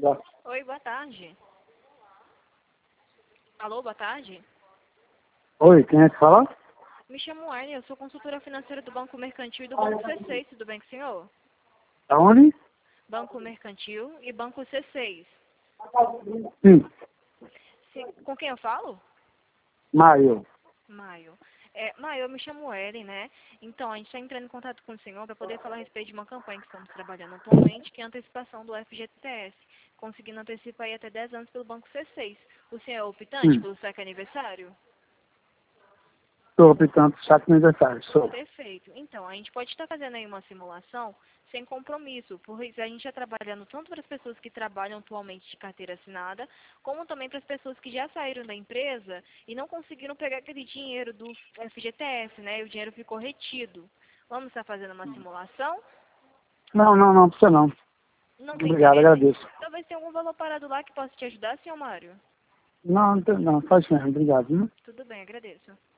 Oi, boa tarde. Alô, boa tarde. Oi, quem é que fala? Me chamo Arne, eu sou consultora financeira do Banco Mercantil e do Banco C6, tudo bem com o senhor? Aonde? Banco Mercantil e Banco C6. Sim, Com quem eu falo? Maio. Maio. Maio, eu me chamo Ellen, né? Então, a gente está entrando em contato com o senhor para poder falar a respeito de uma campanha que estamos trabalhando atualmente, que é a antecipação do FGTS, conseguindo antecipar aí até 10 anos pelo Banco C6. O senhor é optante pelo saque aniversário? Estou optando por saco aniversário, sou. Perfeito. Então, a gente pode estar fazendo aí uma simulação sem compromisso, porque a gente está trabalhando tanto para as pessoas que trabalham atualmente de carteira assinada, como também para as pessoas que já saíram da empresa e não conseguiram pegar aquele dinheiro do FGTS, né? E o dinheiro ficou retido. Vamos estar fazendo uma simulação? Não precisa não. Não tem Obrigado, interesse? agradeço. Talvez tenha algum valor parado lá que possa te ajudar, senhor Mário? Não, faz mesmo, obrigado. Viu? Tudo bem, agradeço.